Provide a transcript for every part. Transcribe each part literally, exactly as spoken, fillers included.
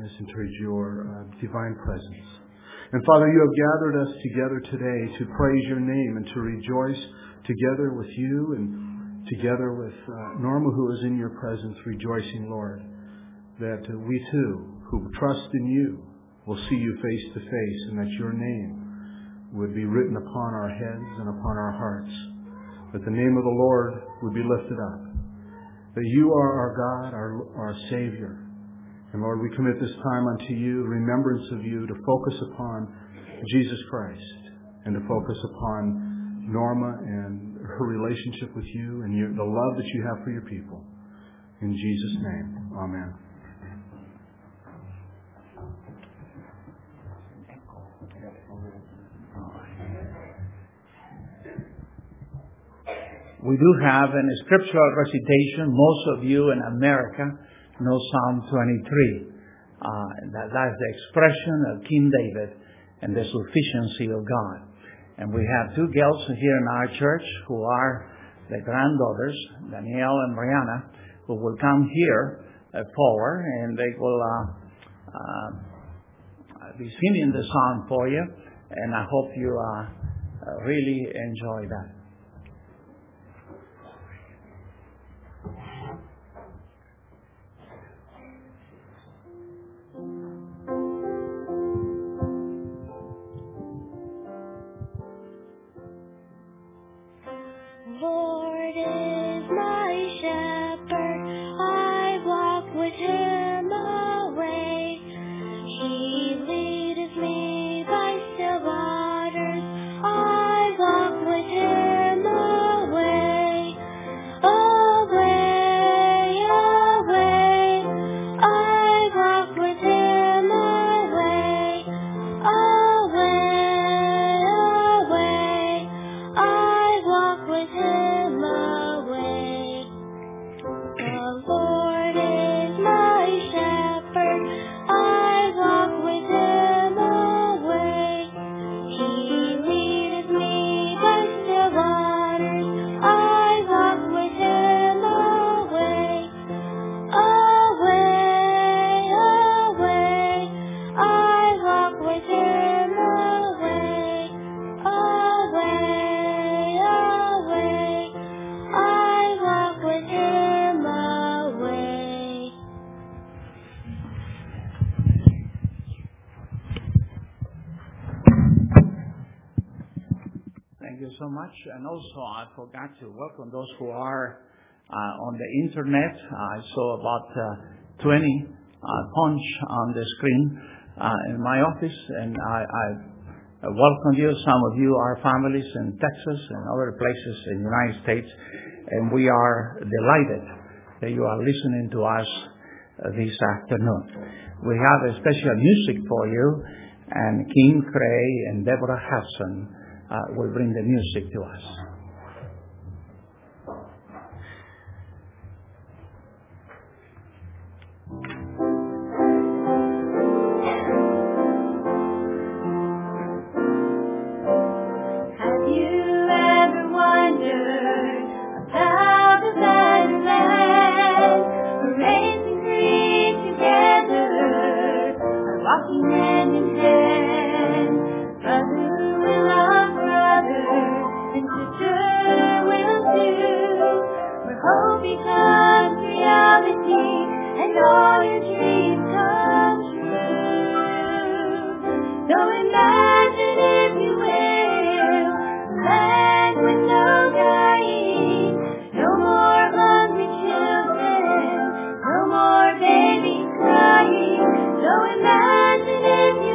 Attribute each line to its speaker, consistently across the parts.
Speaker 1: eyes and towards your uh, divine presence. And Father, you have gathered us together today to praise your name and to rejoice together with you and together with uh, Norma, who is in your presence, rejoicing, Lord, that uh, we too, who trust in you, will see you face to face, and that your name would be written upon our heads and upon our hearts, that the name of the Lord would be lifted up, that you are our God, our, our Savior. And Lord, we commit this time unto you, remembrance of you, to focus upon Jesus Christ and to focus upon Norma and her relationship with you and your, the love that you have for your people. In Jesus' name, amen.
Speaker 2: We do have a scriptural recitation. Most of you in America know Psalm twenty-three. Uh, that, that's the expression of King David and the sufficiency of God. And we have two girls here in our church who are the granddaughters, Danielle and Brianna, who will come here uh, forward, and they will uh, uh, be singing the song for you. And I hope you uh, uh, really enjoy that. So much. And also I forgot to welcome those who are uh, on the internet. I saw about uh, twenty uh, punch on the screen uh, in my office, and I, I welcome you. Some of you are families in Texas and other places in the United States, and we are delighted that you are listening to us uh, this afternoon. We have a special music for you, and King Cray and Deborah Hudson Uh, will bring the music to us.
Speaker 3: Have you ever wondered about the better land, where race and creed together are walking hand in hand, brother will love and sister will too, where hope becomes reality and all your dreams come true. So imagine, if you will, a land with no dying, no more hungry children, no more babies crying. So imagine, if you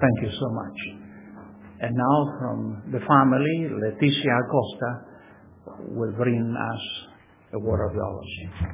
Speaker 2: Thank you so much. And now from the family, Leticia Acosta will bring us a word of theology.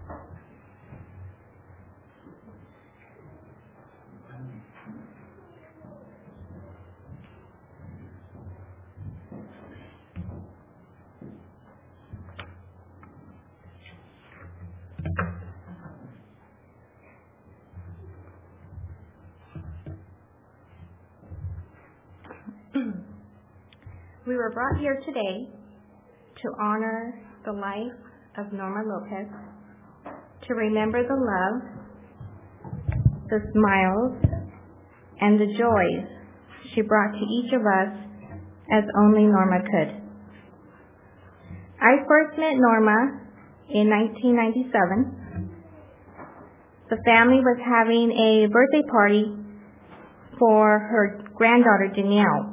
Speaker 4: We were brought here today to honor the life of Norma Lopez, to remember the love, the smiles, and the joys she brought to each of us as only Norma could. I first met Norma in nineteen ninety-seven. The family was having a birthday party for her granddaughter, Danielle.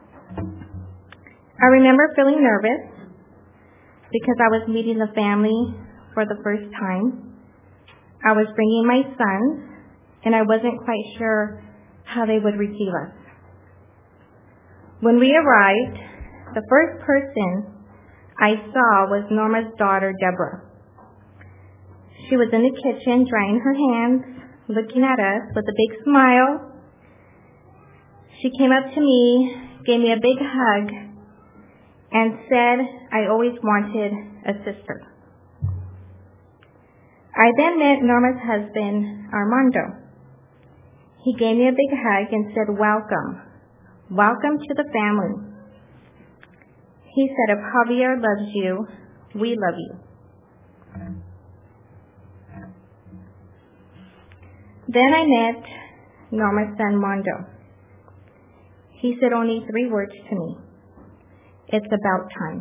Speaker 4: I remember feeling nervous because I was meeting the family for the first time. I was bringing my sons, and I wasn't quite sure how they would receive us. When we arrived, the first person I saw was Norma's daughter, Deborah. She was in the kitchen drying her hands, looking at us with a big smile. She came up to me, gave me a big hug, and said I always wanted a sister. I then met Norma's husband, Armando. He gave me a big hug and said, welcome. Welcome to the family. He said, if Javier loves you, we love you. Then I met Norma's son, Mondo. He said only three words to me. It's about time.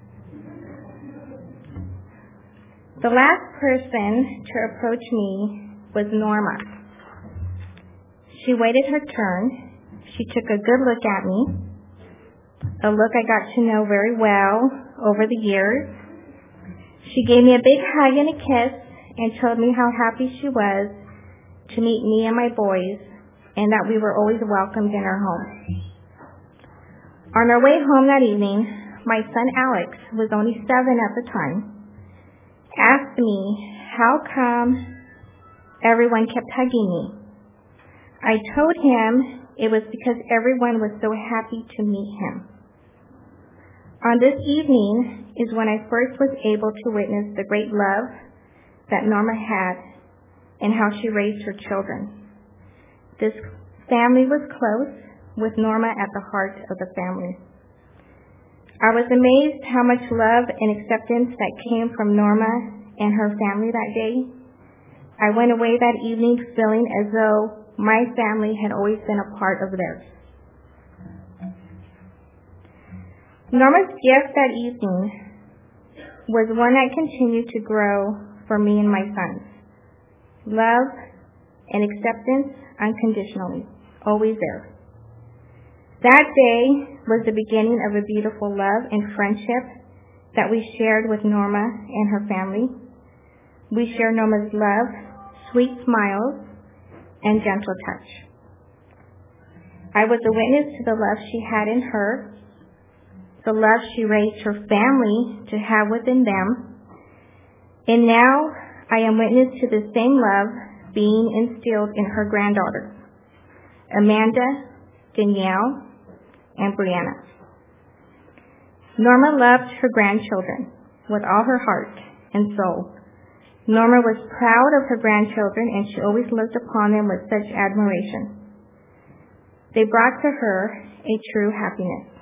Speaker 4: The last person to approach me was Norma. She waited her turn. She took a good look at me, a look I got to know very well over the years. She gave me a big hug and a kiss and told me how happy she was to meet me and my boys and that we were always welcomed in her home. On our way home that evening, my son Alex, who was only seven at the time, asked me how come everyone kept hugging me. I told him it was because everyone was so happy to meet him. On this evening is when I first was able to witness the great love that Norma had and how she raised her children. This family was close, with Norma at the heart of the family. I was amazed how much love and acceptance that came from Norma and her family that day. I went away that evening feeling as though my family had always been a part of theirs. Norma's gift that evening was one that continued to grow for me and my sons. Love and acceptance unconditionally, always there. That day was the beginning of a beautiful love and friendship that we shared with Norma and her family. We share Norma's love, sweet smiles, and gentle touch. I was a witness to the love she had in her, the love she raised her family to have within them, and now I am witness to the same love being instilled in her granddaughters, Amanda, Danielle, and Brianna. Norma loved her grandchildren with all her heart and soul. Norma was proud of her grandchildren, and she always looked upon them with such admiration. They brought to her a true happiness.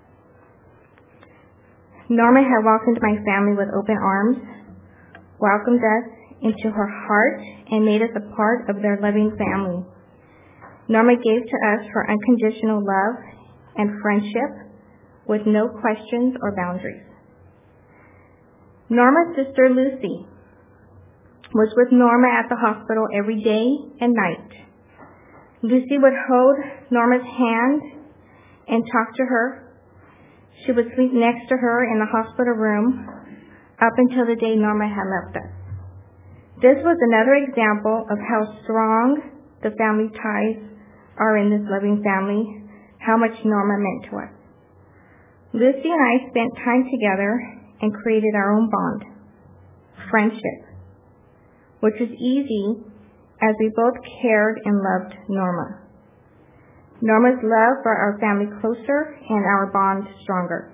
Speaker 4: Norma had welcomed my family with open arms, welcomed us into her heart, and made us a part of their loving family. Norma gave to us her unconditional love and friendship with no questions or boundaries. Norma's sister Lucy was with Norma at the hospital every day and night. Lucy would hold Norma's hand and talk to her. She would sleep next to her in the hospital room up until the day Norma had left us. This was another example of how strong the family ties are in this loving family, how much Norma meant to us. Lucy and I spent time together and created our own bond, friendship, which was easy as we both cared and loved Norma. Norma's love brought our family closer and our bond stronger.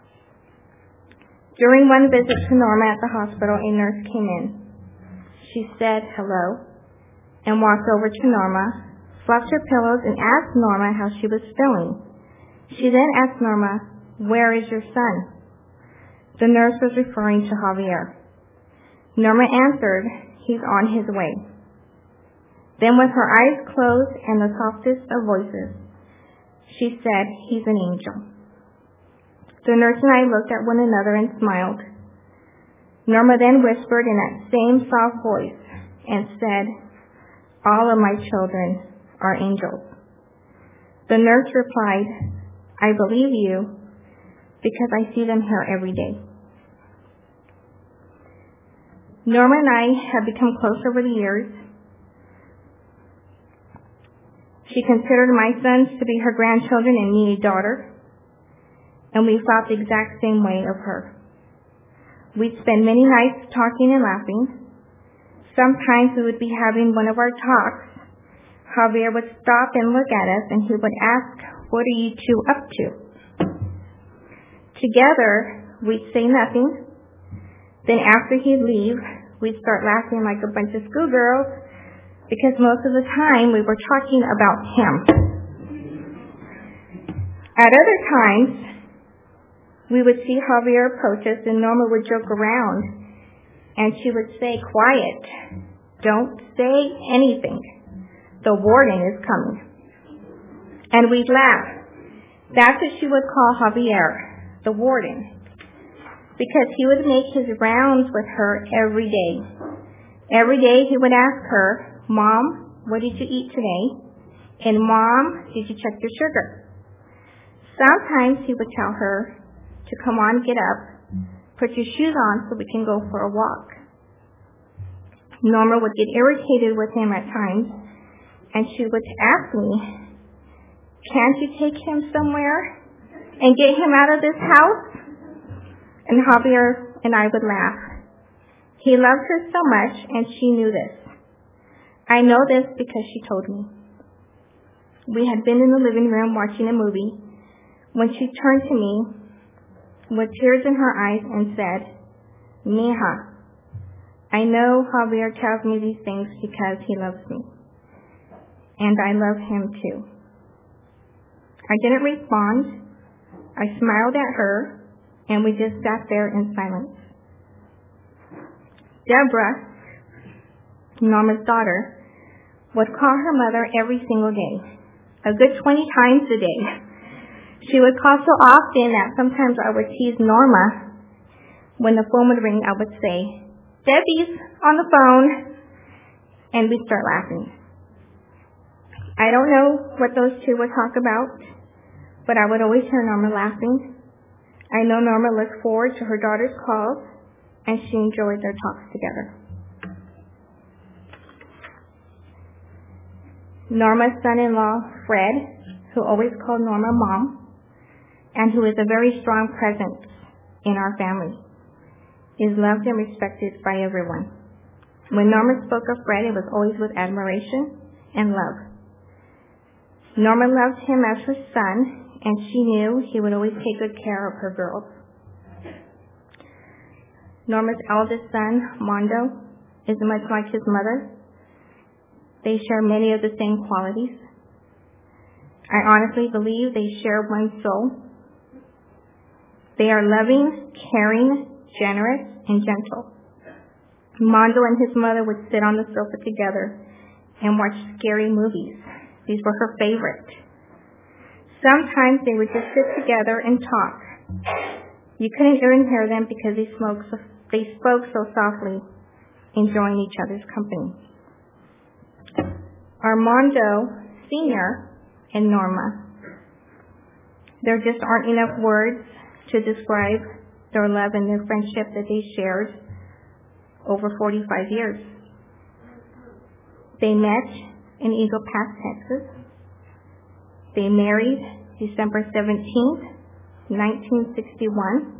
Speaker 4: During one visit to Norma at the hospital, a nurse came in. She said hello and walked over to Norma, fluffed her pillows, and asked Norma how she was feeling. She then asked Norma, "Where is your son?" The nurse was referring to Javier. Norma answered, "He's on his way." Then with her eyes closed and the softest of voices, she said, "He's an angel." The nurse and I looked at one another and smiled. Norma then whispered in that same soft voice and said, "All of my children are angels." The nurse replied, "I believe you because I see them here every day." Norma and I have become close over the years. She considered my sons to be her grandchildren and me a daughter, and we felt the exact same way of her. We'd spend many nights talking and laughing. Sometimes we would be having one of our talks. Javier would stop and look at us, and he would ask, "What are you two up to?" Together, we'd say nothing. Then after he'd leave, we'd start laughing like a bunch of schoolgirls because most of the time we were talking about him. At other times, we would see Javier approach us, and Norma would joke around, and she would say, "Quiet, don't say anything. The warden is coming." And we'd laugh. That's what she would call Javier, the warden, because he would make his rounds with her every day. Every day he would ask her, "Mom, what did you eat today?" And "Mom, did you check your sugar?" Sometimes he would tell her to "Come on, get up, put your shoes on so we can go for a walk." Norma would get irritated with him at times, and she would ask me, "Can't you take him somewhere and get him out of this house?" And Javier and I would laugh. He loved her so much, and she knew this. I know this because she told me. We had been in the living room watching a movie when she turned to me with tears in her eyes and said, "Mija, I know Javier tells me these things because he loves me. And I love him too." I didn't respond. I smiled at her, and we just sat there in silence. Deborah, Norma's daughter, would call her mother every single day, a good twenty times a day. She would call so often that sometimes I would tease Norma. When the phone would ring, I would say, "Debbie's on the phone," and we'd start laughing. I don't know what those two would talk about, but I would always hear Norma laughing. I know Norma looked forward to her daughter's calls, and she enjoyed their talks together. Norma's son-in-law, Fred, who always called Norma Mom, and who is a very strong presence in our family, is loved and respected by everyone. When Norma spoke of Fred, it was always with admiration and love. Norma loved him as her son, and she knew he would always take good care of her girls. Norma's eldest son, Mondo, is much like his mother. They share many of the same qualities. I honestly believe they share one soul. They are loving, caring, generous, and gentle. Mondo and his mother would sit on the sofa together and watch scary movies. These were her favorite. Sometimes they would just sit together and talk. You couldn't even hear them because they spoke so, they spoke so softly, enjoying each other's company. Armando Senior and Norma. There just aren't enough words to describe their love and their friendship that they shared over forty-five years. They met in Eagle Pass, Texas. They married December seventeenth, nineteen sixty-one.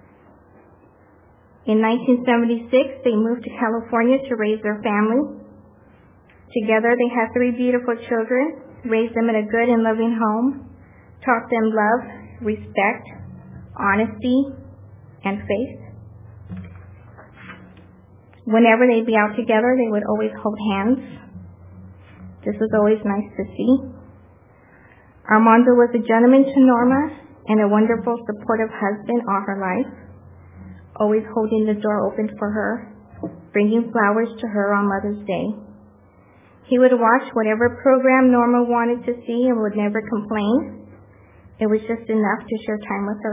Speaker 4: In nineteen seventy-six, they moved to California to raise their family. Together, they had three beautiful children, raised them in a good and loving home, taught them love, respect, honesty, and faith. Whenever they'd be out together, they would always hold hands. This was always nice to see. Armando was a gentleman to Norma and a wonderful, supportive husband all her life, always holding the door open for her, bringing flowers to her on Mother's Day. He would watch whatever program Norma wanted to see and would never complain. It was just enough to share time with her.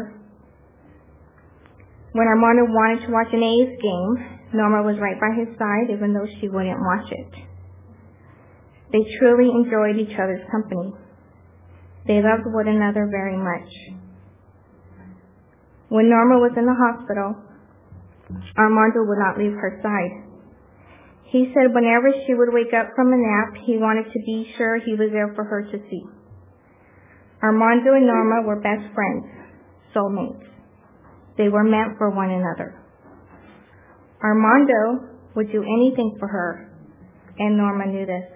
Speaker 4: When Armando wanted to watch an A's game, Norma was right by his side even though she wouldn't watch it. They truly enjoyed each other's company. They loved one another very much. When Norma was in the hospital, Armando would not leave her side. He said whenever she would wake up from a nap, he wanted to be sure he was there for her to see. Armando and Norma were best friends, soulmates. They were meant for one another. Armando would do anything for her, and Norma knew this.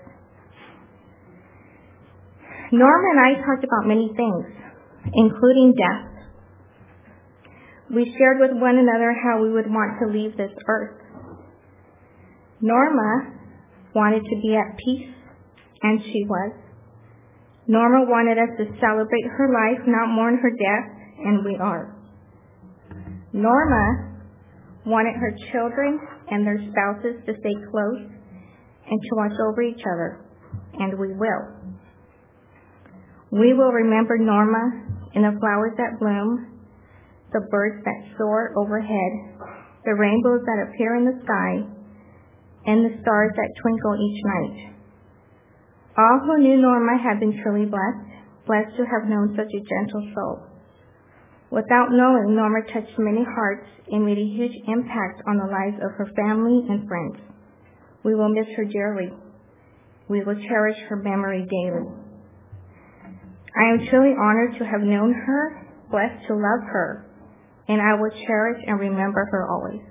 Speaker 4: Norma and I talked about many things, including death. We shared with one another how we would want to leave this earth. Norma wanted to be at peace, and she was. Norma wanted us to celebrate her life, not mourn her death, and we are. Norma wanted her children and their spouses to stay close and to watch over each other, and we will. We will remember Norma in the flowers that bloom, the birds that soar overhead, the rainbows that appear in the sky, and the stars that twinkle each night. All who knew Norma have been truly blessed, blessed to have known such a gentle soul. Without knowing, Norma touched many hearts and made a huge impact on the lives of her family and friends. We will miss her dearly. We will cherish her memory daily. I am truly honored to have known her, blessed to love her, and I will cherish and remember her always.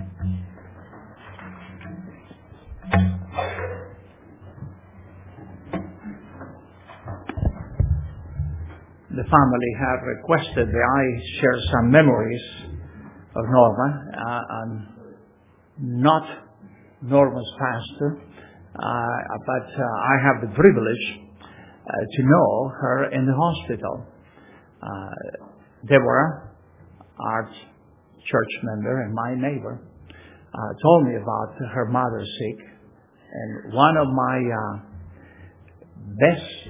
Speaker 2: The family have requested that I share some memories of Norma. Uh, I'm not Norma's pastor, uh, but uh, I have the privilege uh, to know her in the hospital. Uh, Deborah, our church member and my neighbor, uh, told me about her mother sick, and one of my uh, best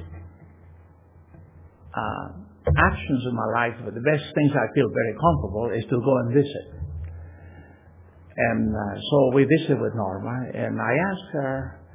Speaker 2: Uh, actions in my life, but the best things I feel very comfortable is to go and visit. And uh, so we visited with Norma, and I asked her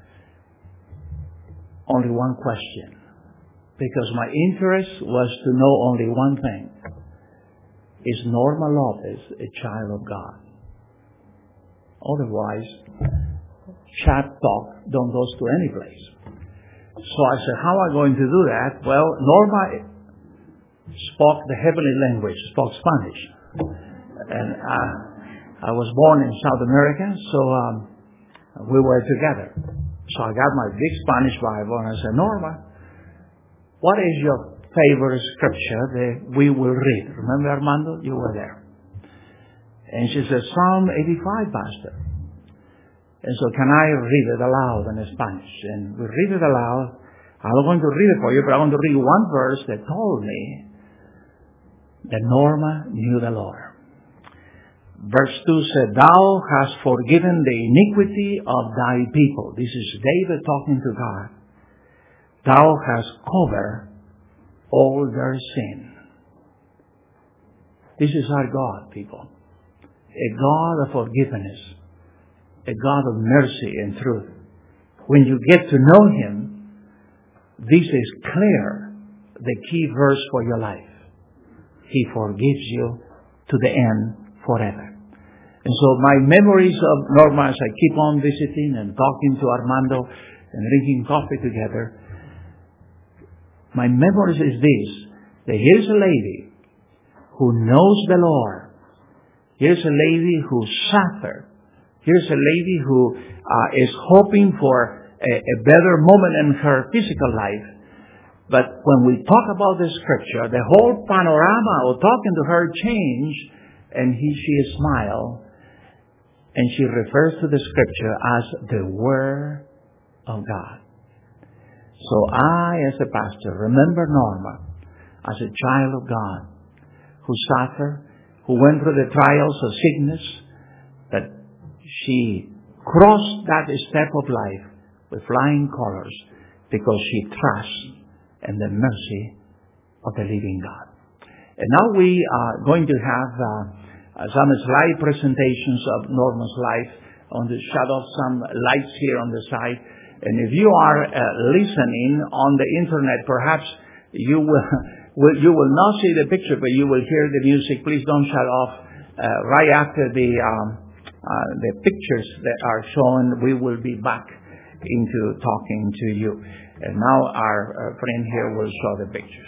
Speaker 2: only one question, because my interest was to know only one thing. Is Norma Lopez a child of God? Otherwise, chat talk don't go to any place. So I said, how am I going to do that? Well, Norma spoke the heavenly language, spoke Spanish. And uh, I was born in South America, so um, we were together. So I got my big Spanish Bible, and I said, Norma, what is your favorite scripture that we will read? Remember, Armando? You were there. And she said, Psalm eighty-five, Pastor. And so, can I read it aloud in Spanish? And we read it aloud. I'm not going to read it for you, but I'm going to read one verse that told me that Norma knew the Lord. Verse two said, Thou hast forgiven the iniquity of thy people. This is David talking to God. Thou hast covered all their sin. This is our God, people. A God of forgiveness. A God of mercy and truth. When you get to know Him, this is clear, the key verse for your life. He forgives you to the end forever. And so my memories of Norma, as I keep on visiting and talking to Armando and drinking coffee together, my memories is this, that here's a lady who knows the Lord. Here's a lady who suffered. Here's a lady who uh, is hoping for a, a better moment in her physical life. But when we talk about the scripture, the whole panorama of talking to her changed, and he, she smiled, and she refers to the scripture as the Word of God. So I, as a pastor, remember Norma as a child of God who suffered, who went through the trials of sickness, but she crossed that step of life with flying colors because she trusts in the mercy of the living God. And now we are going to have uh, some slide presentations of Norma's life on the shadow of some lights here on the side. And if you are uh, listening on the internet, perhaps you will, will you will not see the picture, but you will hear the music. Please don't shut off. Uh, right after the um, uh, the pictures that are shown, we will be back into talking to you. And now our uh, friend here will show the pictures.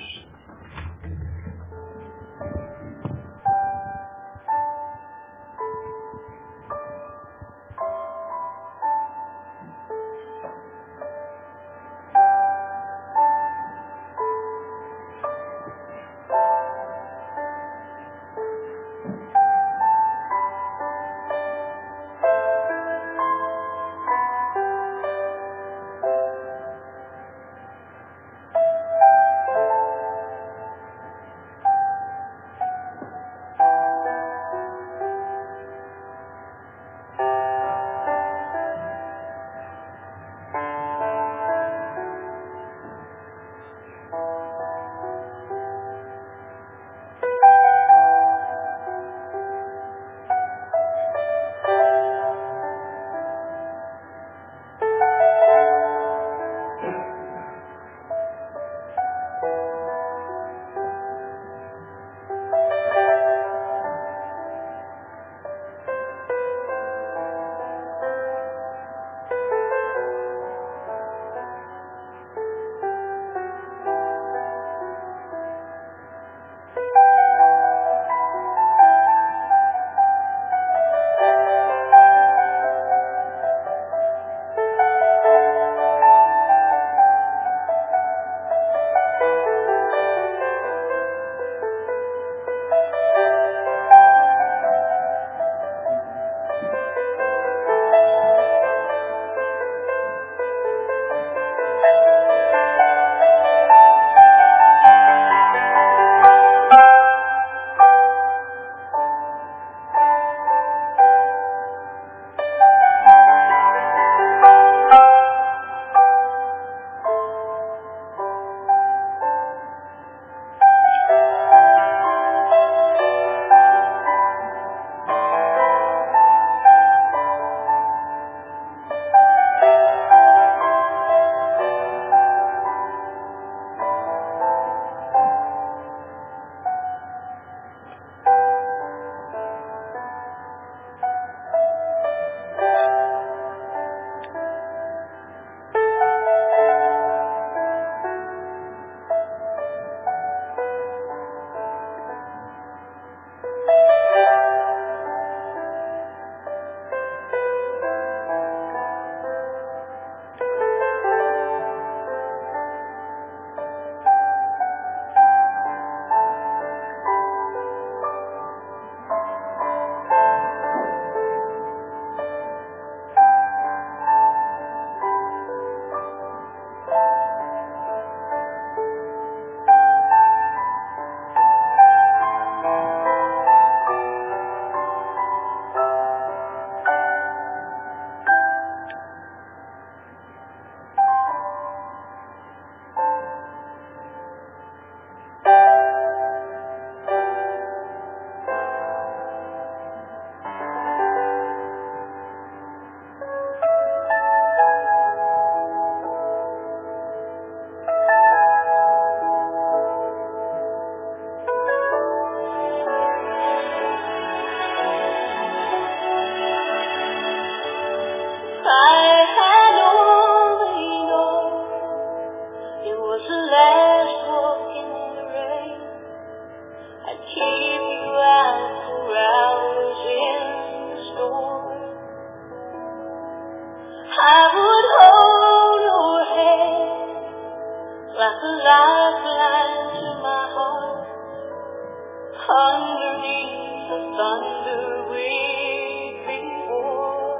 Speaker 3: underneath the thunder we'd before.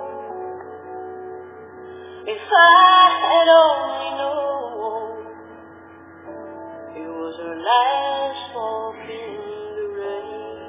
Speaker 3: If I had only known it was her last walk in the rain.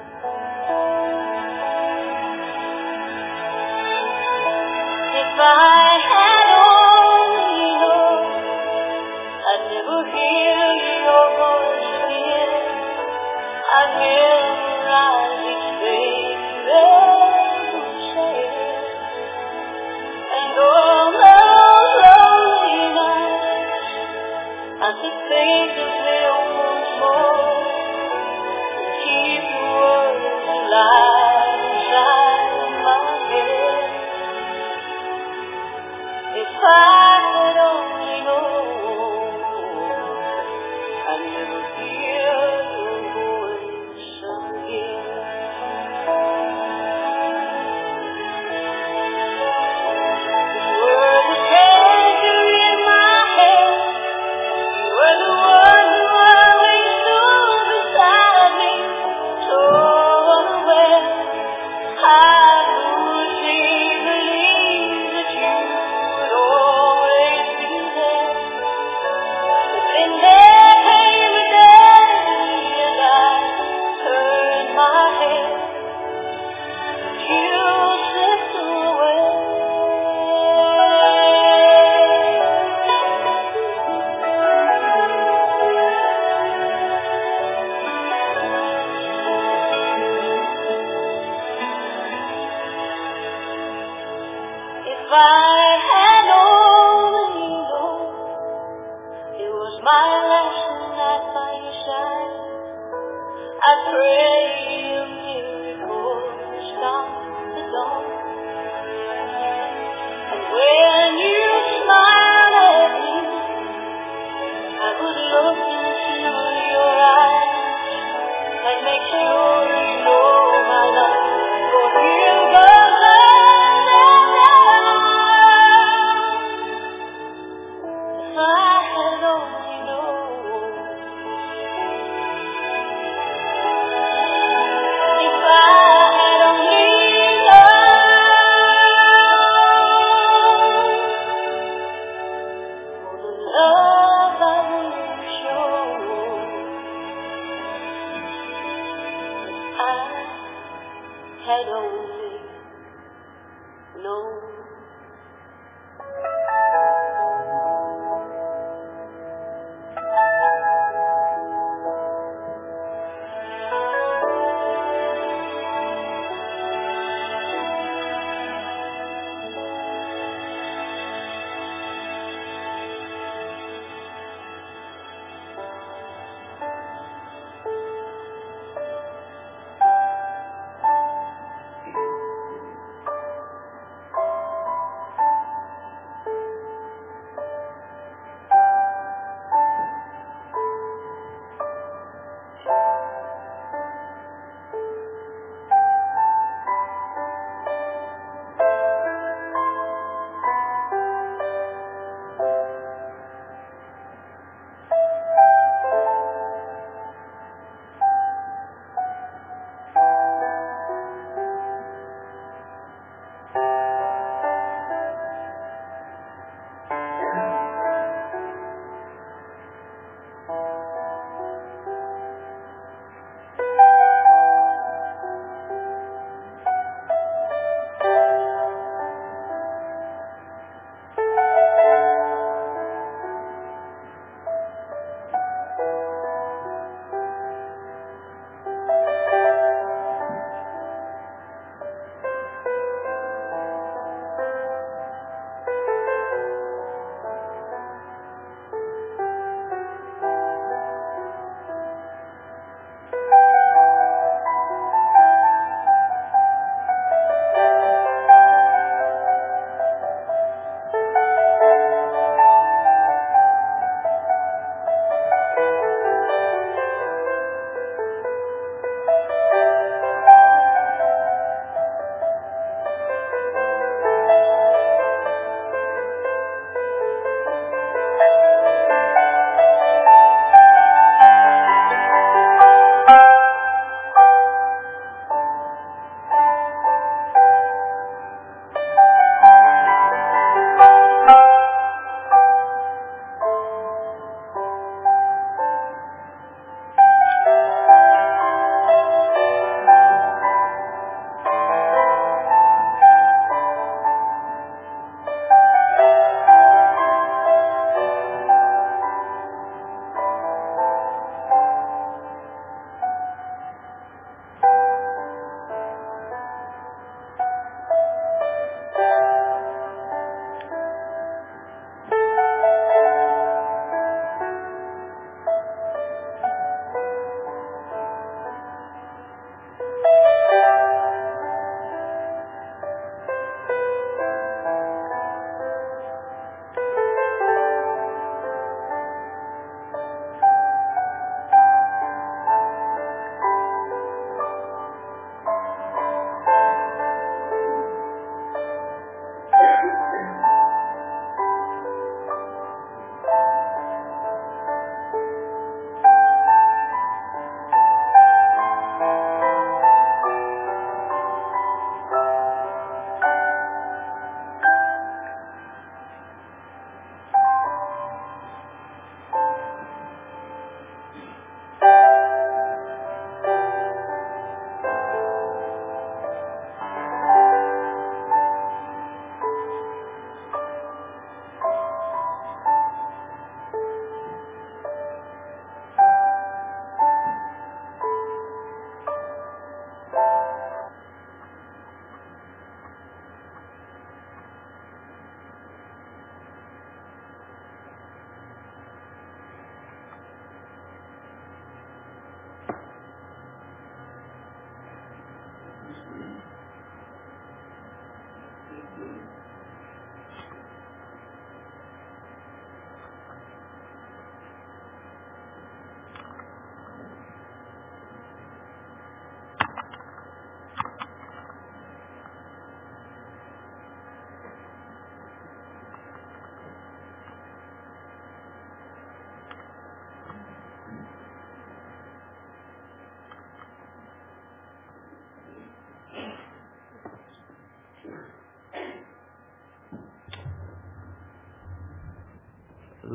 Speaker 3: If I had only known I'd never hear your voice again, I'd memorize each thing that you said. And all those lonely nights, I could think of them once more and keep your words alive inside my head. If I had only known I'd never hear your voice again. You were the treasure in my hand. You were the one who always stood beside me. So unaware, I foolishly believed that you would always be there. But then there came a day and I turned my head. You slipped away. If I had only known it was my last night by your side, I'd pray a miracle to stop the dawn. And when you smiled at me, I would look into your eyes and make sure you know my love for you goes on and on. If I had only known, if I had only known the love I would show, I had only known.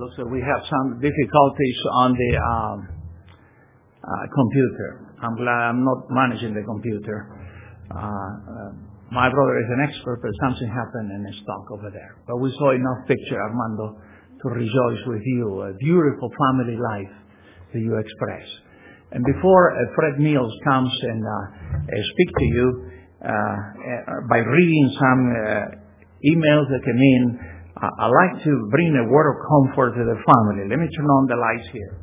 Speaker 2: looks like we have some difficulties on the um, uh, computer. I'm glad I'm not managing the computer. Uh, uh, my brother is an expert, but something happened and it's stuck over there. But we saw enough picture, Armando, to rejoice with you. A beautiful family life that you express. And before uh, Fred Mills comes and uh, uh, speak to you, uh, uh, by reading some uh, emails that came in, uh, I'd like to bring a word of comfort to the family. Let me turn on the lights here.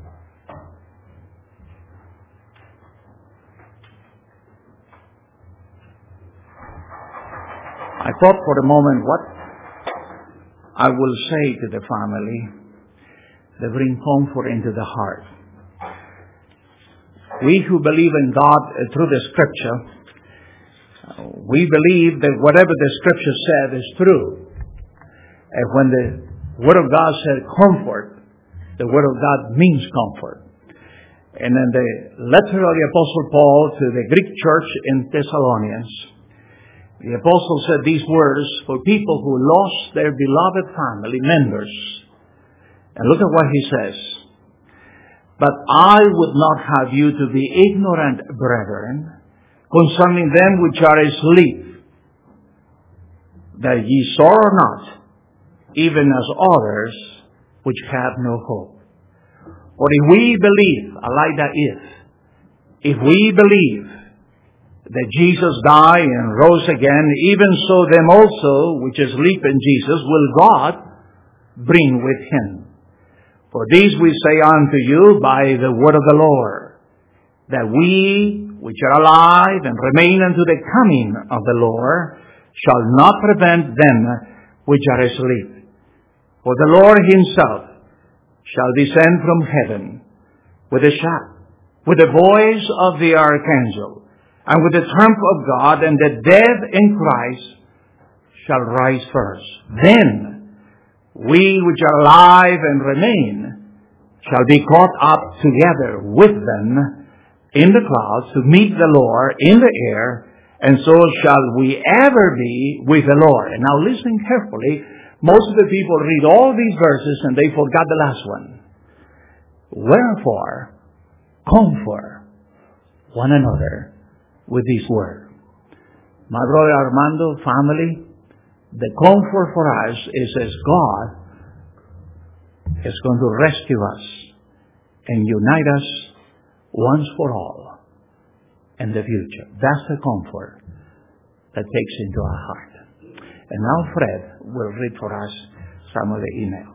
Speaker 2: I thought for a moment what I will say to the family that bring comfort into the heart. We who believe in God uh, through the Scripture, uh, we believe that whatever the Scripture said is true. And when the Word of God said comfort, the Word of God means comfort. And in the letter of the Apostle Paul to the Greek church in Thessalonians, the Apostle said these words for people who lost their beloved family members. And look at what he says. But I would not have you to be ignorant, brethren, concerning them which are asleep, that ye sorrow not, even as others which have no hope. For if we believe, I like that if, if we believe that Jesus died and rose again, even so them also which sleep in Jesus will God bring with him. For these we say unto you by the word of the Lord, that we which are alive and remain unto the coming of the Lord shall not prevent them which are asleep. For the Lord himself shall descend from heaven with a shout, with the voice of the archangel, and with the trump of God, and the dead in Christ shall rise first. Then we which are alive and remain shall be caught up together with them in the clouds to meet the Lord in the air, and so shall we ever be with the Lord. And now listen carefully. Most of the people read all these verses and they forgot the last one. Wherefore, comfort one another with this word. My brother Armando, family, the comfort for us is as God is going to rescue us and unite us once for all in the future. That's the comfort that takes into our heart. And now Fred will read for us some of the emails.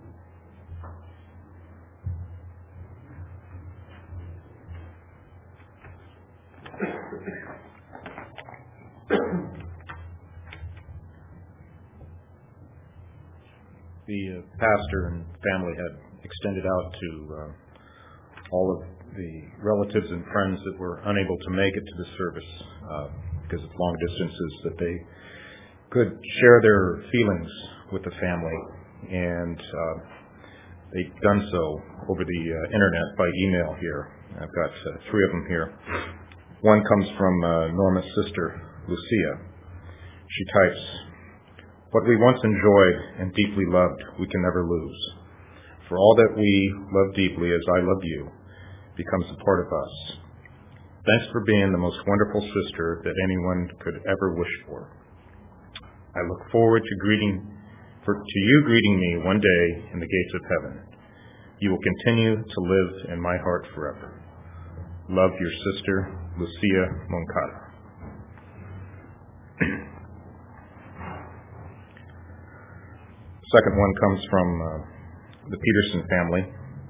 Speaker 5: The uh, pastor and family had extended out to uh, all of the relatives and friends that were unable to make it to the service uh, because of long distances, that they could share their feelings with the family. And uh, they've done so over the uh, internet by email here. I've got uh, three of them here. One comes from uh, Norma's sister, Lucia. She types, "What we once enjoyed and deeply loved, we can never lose. For all that we love deeply as I love you becomes a part of us. Thanks for being the most wonderful sister that anyone could ever wish for. I look forward to greeting, for, to you greeting me one day in the gates of heaven. You will continue to live in my heart forever. Love, your sister, Lucia Moncada." Second one comes from uh, the Peterson family.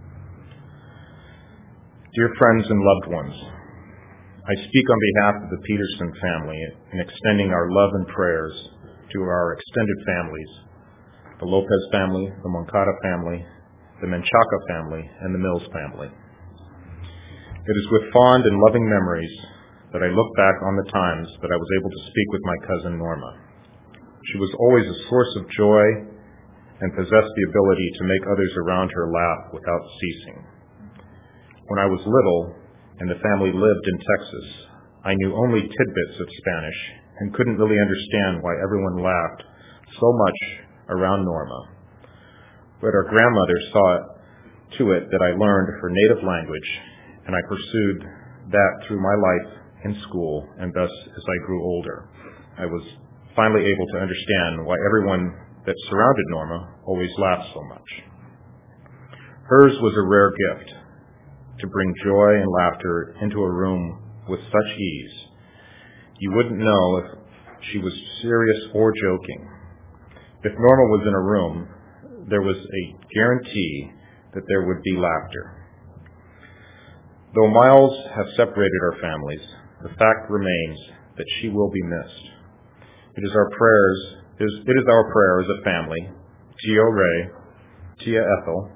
Speaker 5: "Dear friends and loved ones, I speak on behalf of the Peterson family in extending our love and prayers to our extended families, the Lopez family, the Moncada family, the Menchaca family, and the Mills family. It is with fond and loving memories that I look back on the times that I was able to speak with my cousin Norma. She was always a source of joy and possessed the ability to make others around her laugh without ceasing. When I was little and the family lived in Texas, I knew only tidbits of Spanish and couldn't really understand why everyone laughed so much around Norma. but our grandmother saw to it that I learned her native language, and I pursued that through my life in school, and thus, as I grew older, I was finally able to understand why everyone that surrounded Norma always laughed so much. Hers was a rare gift, to bring joy and laughter into a room with such ease. You wouldn't know if she was serious or joking. If Norma was in a room, there was a guarantee that there would be laughter. Though miles have separated our families, the fact remains that she will be missed. It is our prayers, it is, it is our prayer as a family, Gio Ray, Tia Ethel,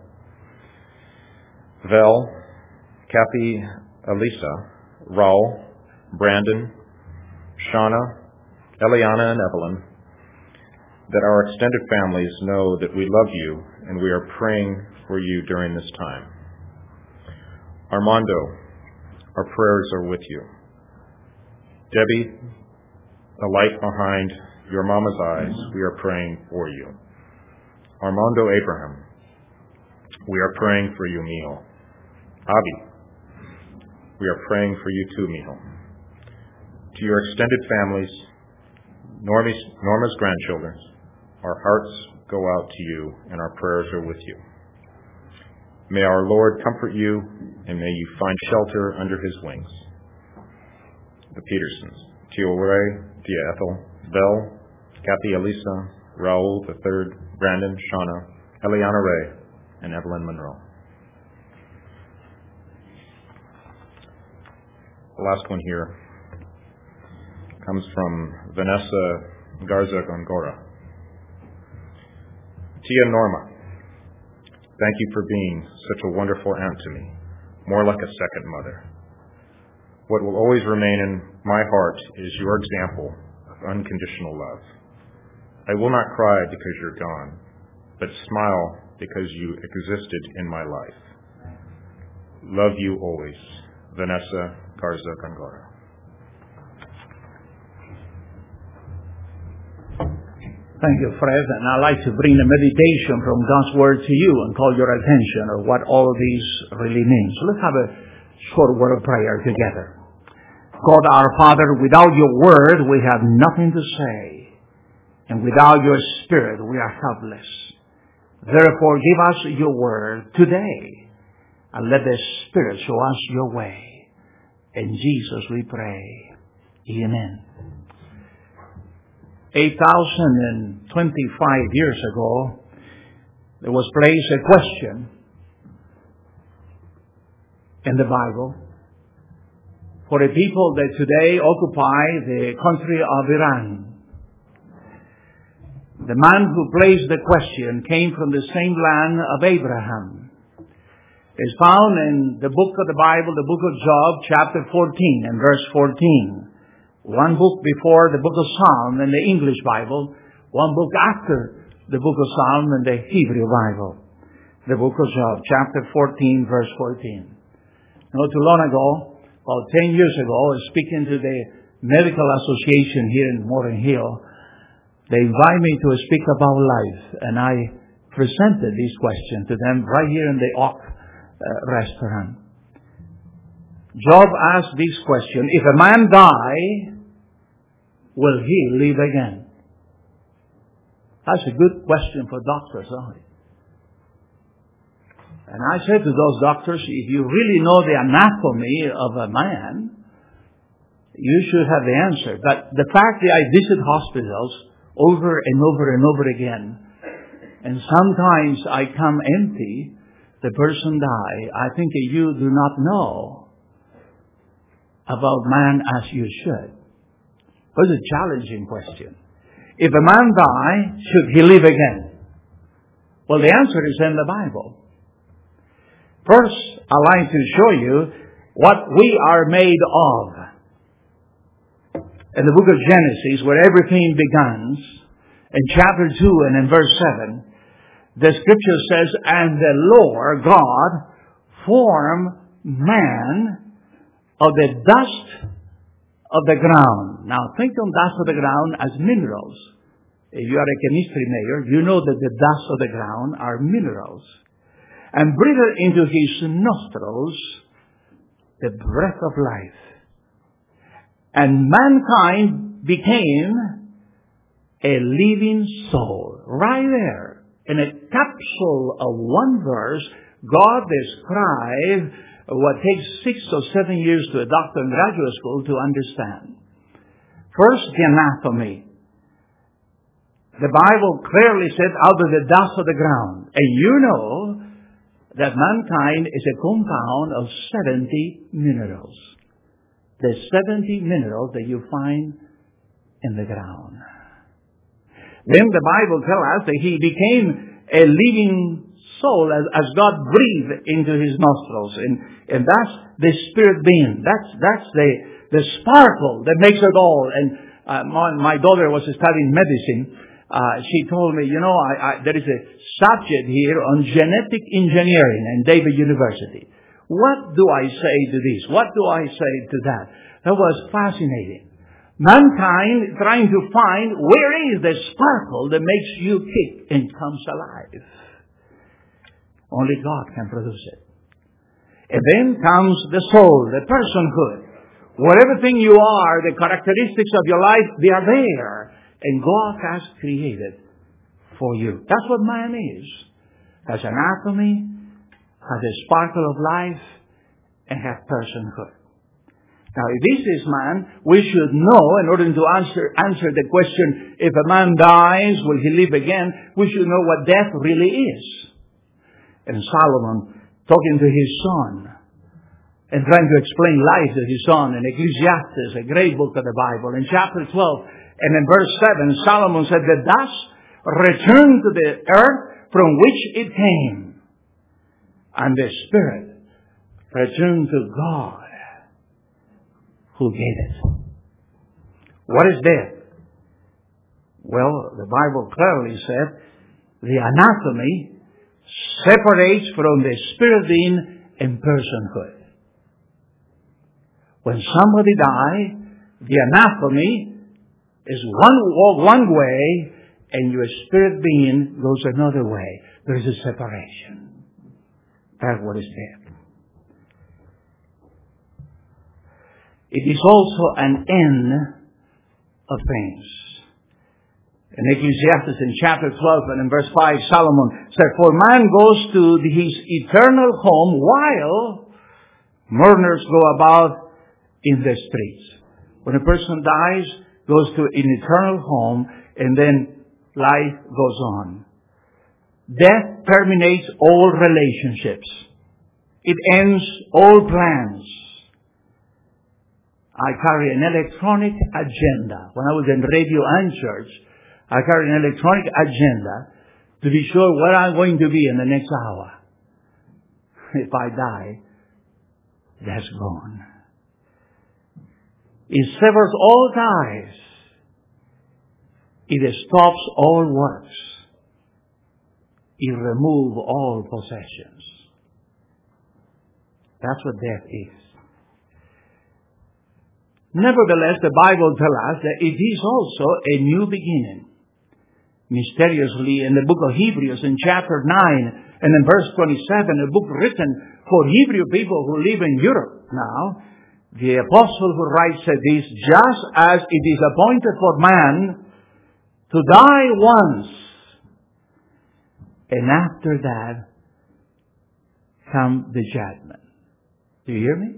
Speaker 5: Vel, Kathy Elisa, Raul, Brandon, Shauna, Eliana, and Evelyn, that our extended families know that we love you and we are praying for you during this time. Armando, our prayers are with you. Debbie, the light behind your mama's eyes, we are praying for you. Armando Abraham, we are praying for you, mijo. Abi, we are praying for you too, mijo. To your extended families, Norma's, Norma's grandchildren, our hearts go out to you and our prayers are with you. May our Lord comfort you and may you find shelter under his wings. The Petersons, Tio Ray, Tia Ethel, Belle, Kathy Elisa, Raul the Third, Brandon, Shauna, Eliana Ray, and Evelyn Monroe. The last one here comes from Vanessa Garza Gongora. Tia Norma, thank you for being such a wonderful aunt to me, more like a second mother. What will always remain in my heart is your example of unconditional love. I will not cry because you're gone, but smile because you existed in my life. Love you always, Vanessa Garza Gongora.
Speaker 2: Thank you, Fred. And I'd like to bring the meditation from God's Word to you and call your attention of what all of these really means. So let's have a short word of prayer together. God our Father, without your Word we have nothing to say. And without your Spirit we are helpless. Therefore give us your Word today. And let the Spirit show us your way. In Jesus we pray. Amen. eight thousand twenty-five years ago, there was placed a question in the Bible for the people that today occupy the country of Iran. The man who placed the question came from the same land of Abraham. It's found in the book of the Bible, the book of Job, chapter fourteen and verse fourteen. One book before the book of Psalm in the English Bible, one book after the book of Psalm in the Hebrew Bible. The book of Job, chapter fourteen, verse fourteen. Not too long ago, about ten years ago, I was speaking to the Medical Association here in Morgan Hill. They invited me to speak about life, and I presented this question to them right here in the Oak uh, restaurant. Job asked this question: if a man die, will he live again? That's a good question for doctors, isn't it? And I said to those doctors, if you really know the anatomy of a man, you should have the answer. But the fact that I visit hospitals over and over and over again, and sometimes I come empty, the person die, I think that you do not know about man as you should. It's a challenging question. If a man die, should he live again? Well, the answer is in the Bible. First, I'd like to show you what we are made of. In the book of Genesis, where everything begins, in chapter two and in verse seven, the scripture says, and the Lord God formed man of the dust of the ground. Now think on dust of the ground as minerals, if you are a chemistry major, you know that the dust of the ground are minerals. And breathed into his nostrils the breath of life. And mankind became a living soul. Right there, in a capsule of one verse, God described what takes six or seven years to a doctor in graduate school to understand. First, the anatomy. The Bible clearly said, out of the dust of the ground. And you know that mankind is a compound of seventy minerals. The seventy minerals that you find in the ground. Then the Bible tells us that he became a living soul as, as God breathed into his nostrils. And, and that's the spirit being. That's, that's the, the sparkle that makes it all. And uh, my, my daughter was studying medicine. Uh, she told me, you know, I, I, there is a subject here on genetic engineering in David University. What do I say to this? What do I say to that? That was fascinating. Mankind trying to find where is the sparkle that makes you kick and comes alive. Only God can produce it. And then comes the soul, the personhood. Whatever thing you are, the characteristics of your life, they are there. And God has created for you. That's what man is. Has anatomy, has a sparkle of life, and has personhood. Now, if this is man, we should know, in order to answer, answer the question, if a man dies, will he live again? We should know what death really is. And Solomon, talking to his son, and trying to explain life to his son, in Ecclesiastes, a great book of the Bible, in chapter twelve, and in verse seven, Solomon said, the dust returned to the earth from which it came, and the spirit returned to God who gave it. What is death? Well, the Bible clearly said the anatomy separates from the spirit being and personhood. When somebody dies, the anatomy is one, one way and your spirit being goes another way. There is a separation. That's what is death. It is also an end of things. In Ecclesiastes in chapter twelve and in verse five, Solomon said, for man goes to his eternal home while mourners go about in the streets. When a person dies, goes to an eternal home, and then life goes on. Death terminates all relationships. It ends all plans. I carry an electronic agenda. When I was in radio and church, I carry an electronic agenda to be sure where I'm going to be in the next hour. If I die, that's gone. It severs all ties. It stops all works. It removes all possessions. That's what death is. Nevertheless, the Bible tells us that it is also a new beginning. Mysteriously, in the book of Hebrews, in chapter nine, and in verse twenty-seven, a book written for Hebrew people who live in Europe now, the apostle who writes said this, just as it is appointed for man to die once, and after that come the judgment. Do you hear me?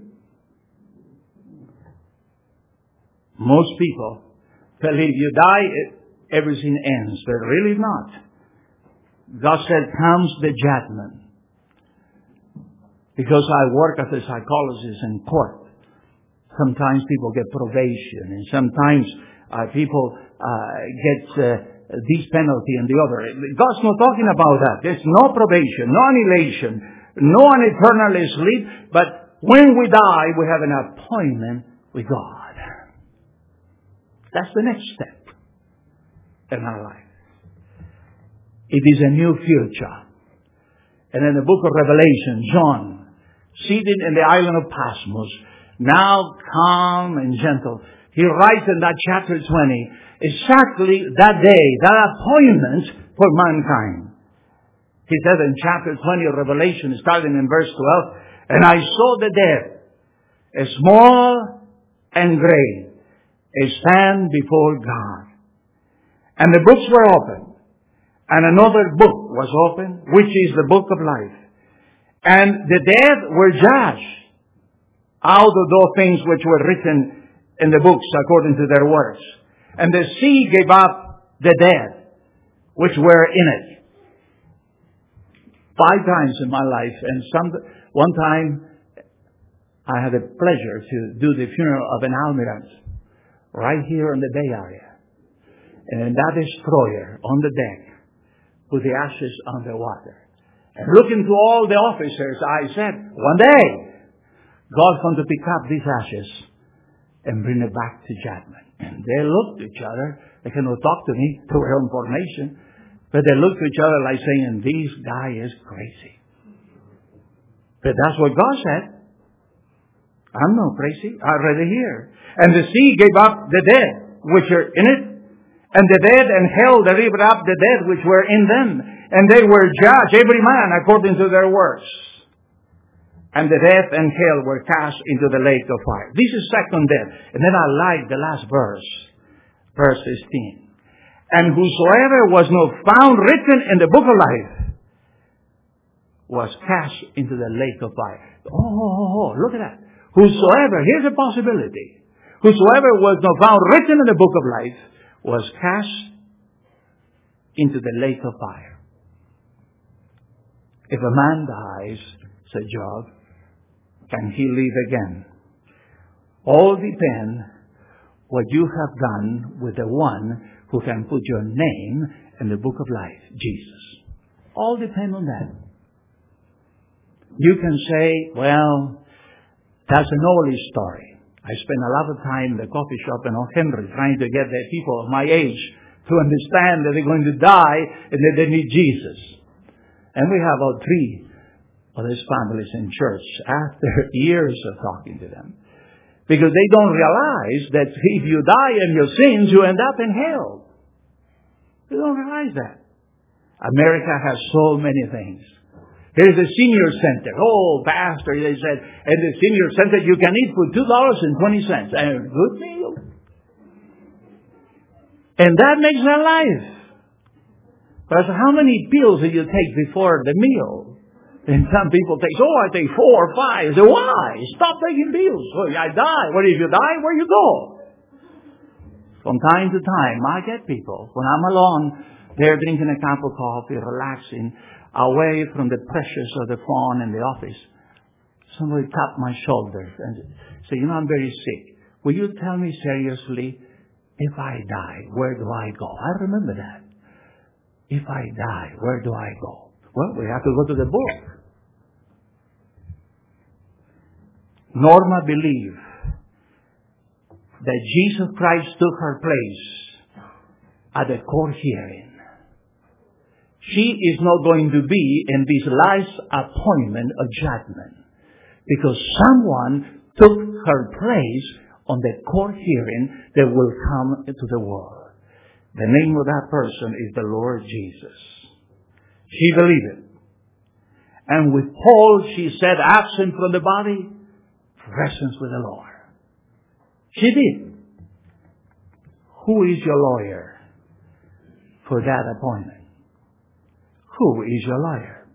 Speaker 2: Most people believe you die, everything ends, but really not. God said, comes the judgment. Because I work as a psychologist in court, sometimes people get probation, and sometimes uh, people uh, get uh, this penalty and the other. God's not talking about that. There's no probation, no annihilation, no an eternal sleep, but when we die, we have an appointment with God. That's the next step in our life. It is a new future. And in the book of Revelation, John, seated in the island of Patmos, now calm and gentle, he writes in that chapter twenty, exactly that day, that appointment for mankind. He said in chapter twenty of Revelation, starting in verse twelve, and I saw the dead, small and great, stand before God. And the books were opened. And another book was opened, which is the book of life. And the dead were judged out of those things which were written in the books according to their works. And the sea gave up the dead which were in it. Five times in my life, and some one time I had the pleasure to do the funeral of an almirant right here in the Bay Area. And in that destroyer on the deck with the ashes on the water. And looking to all the officers, I said, one day, God's going to pick up these ashes and bring it back to judgment. And they looked at each other. They cannot talk to me to their own formation. But they looked at each other like saying, this guy is crazy. But that's what God said. I'm not crazy. I read it here. And the sea gave up the dead which are in it. And the dead and hell delivered up the dead which were in them. And they were judged, every man according to their works. And the death and hell were cast into the lake of fire. This is second death. And then I like the last verse. Verse sixteen. And whosoever was not found written in the book of life was cast into the lake of fire. Oh, oh, oh, oh, look at that. Whosoever, here's a possibility. Whosoever was not found written in the book of life was cast into the lake of fire. If a man dies, said Job, can he live again? All depend what you have done with the one who can put your name in the book of life, Jesus. All depend on that. You can say, well, that's an old story. I spend a lot of time in the coffee shop in O'Henry trying to get the people of my age to understand that they're going to die and that they need Jesus. And we have about three of these families in church after years of talking to them. Because they don't realize that if you die in your sins, you end up in hell. They don't realize that. America has so many things. Here's a senior center. Oh, pastor, they said, at the senior center you can eat for two dollars and twenty cents. And a good meal. And that makes their life. But how many pills do you take before the meal? And some people take, oh, I take four or five. I say, why? Stop taking pills. Oh, I die. What if you die? Where you go? From time to time, I get people, when I'm alone, they're drinking a cup of coffee, relaxing, away from the pressures of the phone in the office. Somebody tapped my shoulder and said, you know, I'm very sick. Will you tell me seriously, if I die, where do I go? I remember that. If I die, where do I go? Well, we have to go to the book. Norma believed that Jesus Christ took her place at the court hearing. She is not going to be in this last appointment of judgment because someone took her place on the court hearing that will come into the world. The name of that person is the Lord Jesus. She believed it. And with Paul, she said, absent from the body, presence with the Lord. She did. Who is your lawyer for that appointment? Who is your lawyer?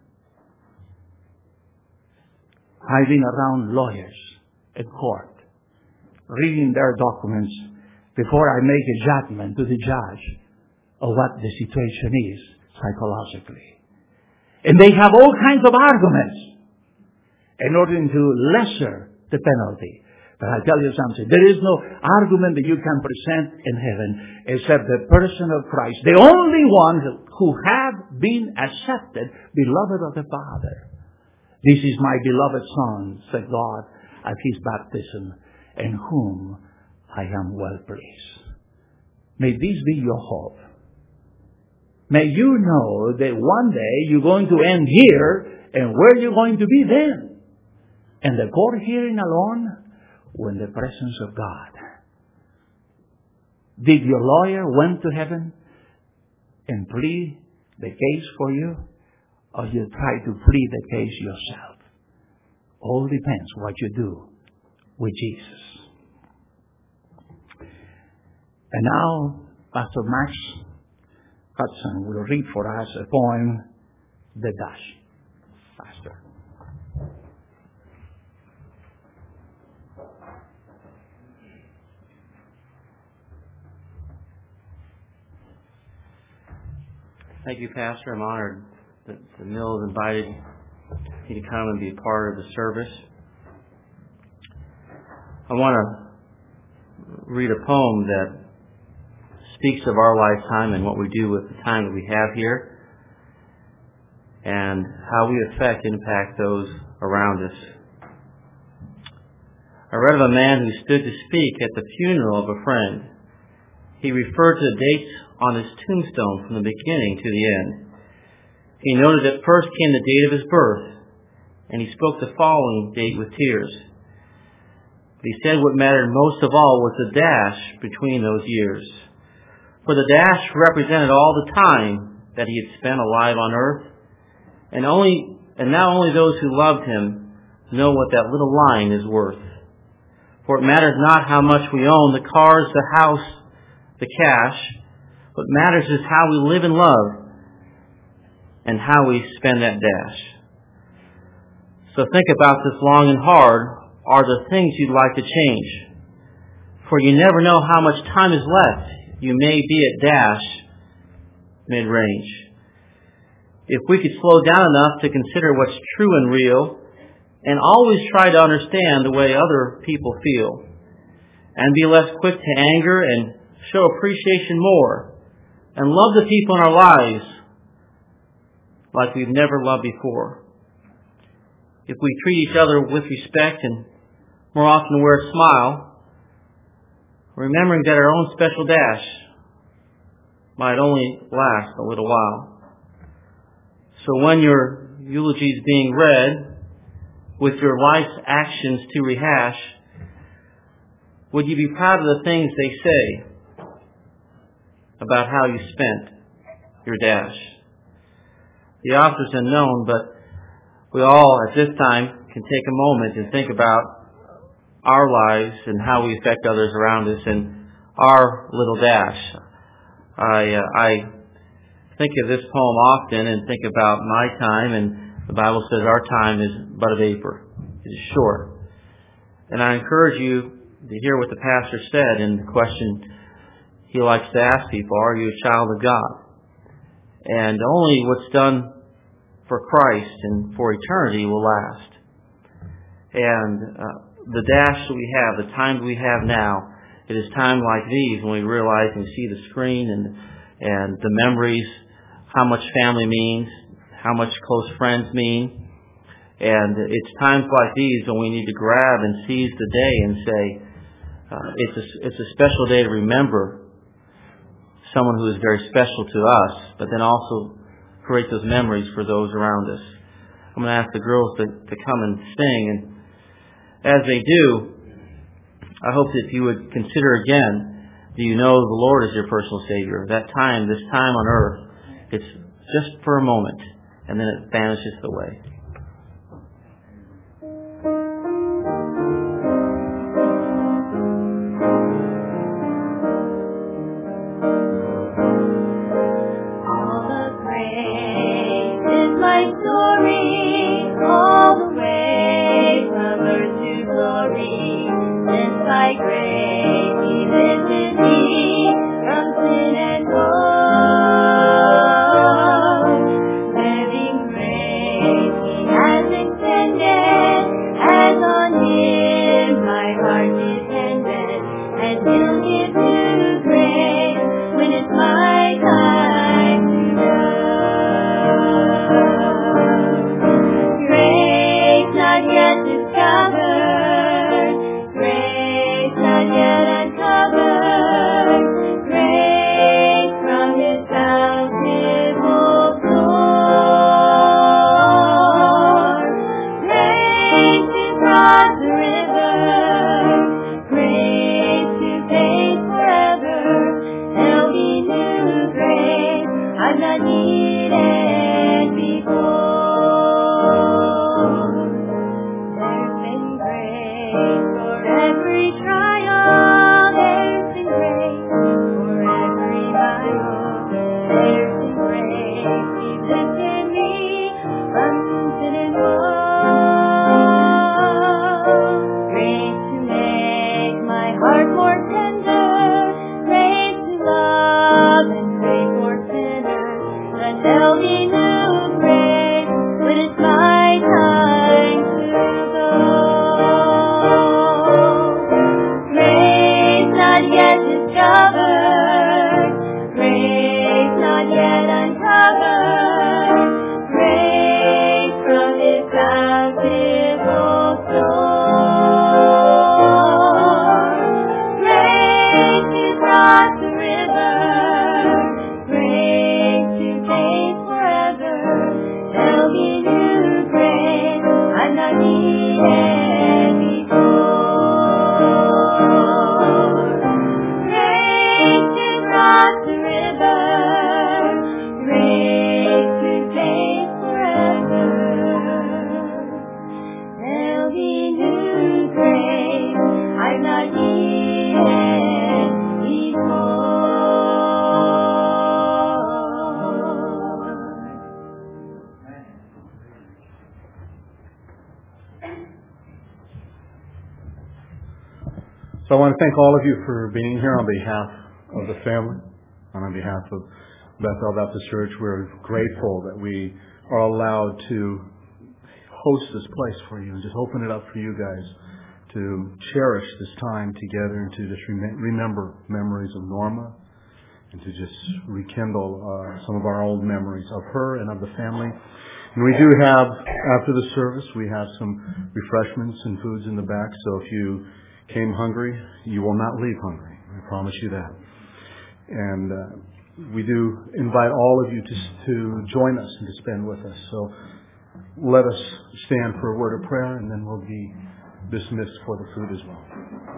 Speaker 2: I've been around lawyers at court, reading their documents before I make a judgment to the judge of what the situation is psychologically. And they have all kinds of arguments in order to lesser the penalty. But I tell you something, there is no argument that you can present in heaven except the person of Christ, the only one who have been accepted, beloved of the Father. This is my beloved Son, said God at his baptism, in whom I am well pleased. May this be your hope. May you know that one day you're going to end here, and where you're going to be then? In the court hearing alone, or in the presence of God? Did your lawyer went to heaven and plead the case for you, or you try to plead the case yourself? All depends what you do with Jesus. And now, Pastor Max Hudson will read for us a poem, The Dash. Pastor.
Speaker 6: Thank you, Pastor. I'm honored that the Mills invited me to come and be a part of the service. I want to read a poem that speaks of our lifetime and what we do with the time that we have here and how we affect, impact those around us. I read of a man who stood to speak at the funeral of a friend. He referred to the dates on his tombstone from the beginning to the end. He noted that first came the date of his birth, and he spoke the following date with tears. But he said what mattered most of all was the dash between those years. For the dash represented all the time that he had spent alive on earth, and only and now only those who loved him know what that little line is worth. For it matters not how much we own, the cars, the house, the cash. What matters is how we live and love and how we spend that dash. So think about this long and hard. Are there things you'd like to change? For you never know how much time is left. You may be at dash mid-range. If we could slow down enough to consider what's true and real and always try to understand the way other people feel and be less quick to anger and show appreciation more and love the people in our lives like we've never loved before. If we treat each other with respect and more often wear a smile, remembering that our own special dash might only last a little while. So when your eulogy is being read with your life's actions to rehash, would you be proud of the things they say about how you spent your dash? The author's unknown, but we all at this time can take a moment and think about our lives and how we affect others around us and our little dash. I uh, I think of this poem often and think about my time, and the Bible says our time is but a vapor. It is short. And I encourage you to hear what the pastor said in the question he likes to ask people: are you a child of God? And only what's done for Christ and for eternity will last. And uh, the dash that we have, the time that we have now, it is time like these when we realize and see the screen and and the memories, how much family means, how much close friends mean. And it's times like these when we need to grab and seize the day and say, uh, it's a, it's a special day to remember someone who is very special to us, but then also create those memories for those around us. I'm going to ask the girls to, to come and sing. And as they do, I hope that you would consider again, do you know the Lord is your personal Savior? That time, this time on earth, it's just for a moment, and then it vanishes away.
Speaker 3: Grace to paint
Speaker 1: thank all of you for being here on behalf of the family, and on behalf of Bethel Baptist Church. We're grateful that we are allowed to host this place for you and just open it up for you guys to cherish this time together and to just rem- remember memories of Norma and to just rekindle uh, some of our old memories of her and of the family. And we do have, after the service, we have some refreshments and foods in the back. So if you came hungry, you will not leave hungry. I promise you that. And uh, we do invite all of you to, to join us and to spend with us. So let us stand for a word of prayer, and then we'll be dismissed for the food as well.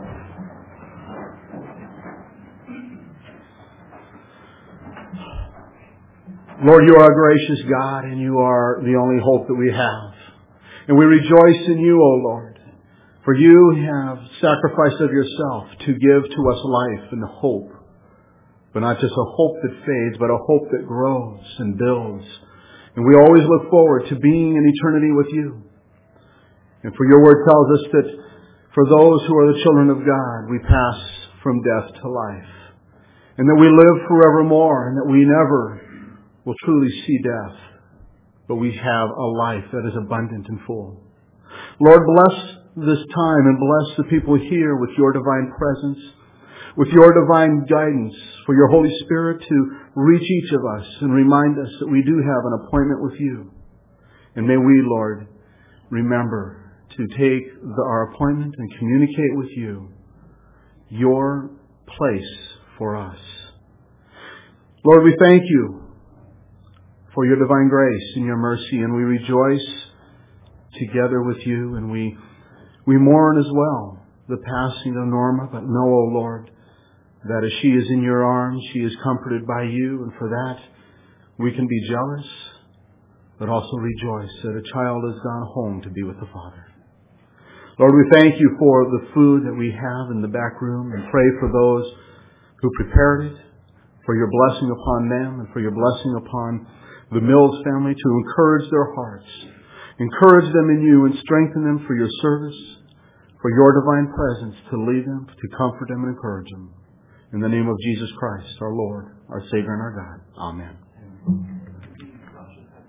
Speaker 1: Lord, you are a gracious God, and you are the only hope that we have. And we rejoice in you, O Lord, for you have sacrificed of yourself to give to us life and hope. But not just a hope that fades, but a hope that grows and builds. And we always look forward to being in eternity with you. And for your word tells us that for those who are the children of God, we pass from death to life. And that we live forevermore, and that we never will truly see death, but we have a life that is abundant and full. Lord, bless this time and bless the people here with your divine presence, with your divine guidance, for your Holy Spirit to reach each of us and remind us that we do have an appointment with you. And may we, Lord, remember to take the, our appointment and communicate with you your place for us. Lord, we thank you for your divine grace and your mercy, and we rejoice together with you, and we we mourn as well the passing of Norma, but know, O Lord, that as she is in your arms, she is comforted by you, and for that we can be jealous, but also rejoice that a child has gone home to be with the Father. Lord, we thank you for the food that we have in the back room, and pray for those who prepared it, for your blessing upon them, and for your blessing upon the Mills family, to encourage their hearts, encourage them in you, and strengthen them for your service, for your divine presence to lead them, to comfort them and encourage them. In the name of Jesus Christ, our Lord, our Savior, and our God. Amen.